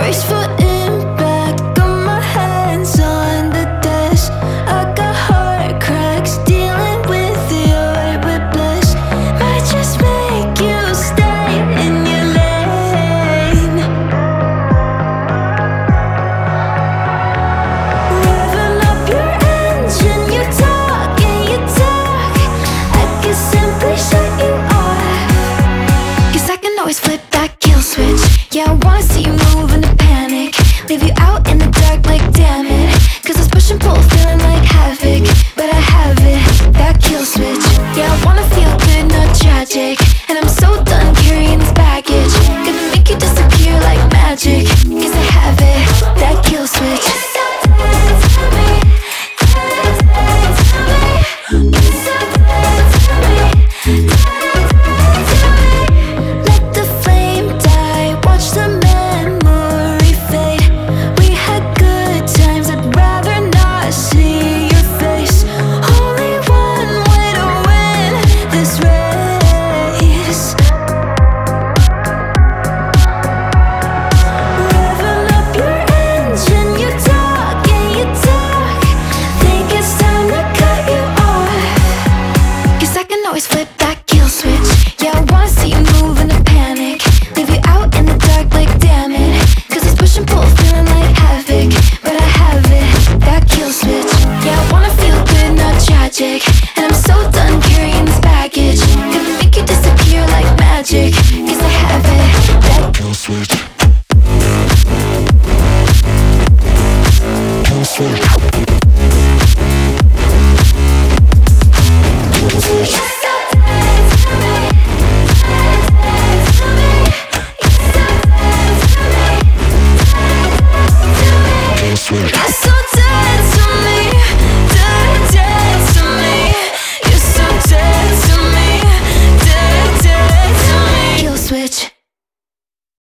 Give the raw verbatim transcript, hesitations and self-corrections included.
graceful impact on my hands on the desk. I got heart cracks dealing with your whiplash. Might just make you stay in your lane. Revving up your engine, you talk and you talk. I can simply shut you off, 'cause I can always flip that kill switch. Yeah, I wanna see you move in a panic, leave you out in the dark like damn it. 'Cause this push and pull feeling like havoc, but I have it, that kill switch. Yeah, I wanna feel good, not tragic, and I'm so done carrying this baggage. Gonna make you disappear like magic, 'cause I have it, that kill switch. Let the flame die, watch the memory fade. We had good times, I'd rather not see your face. Only one way to win this race. Revving up your engine, you talk and you talk. Think it's time to cut you off, 'cause I can always flip that kill switch.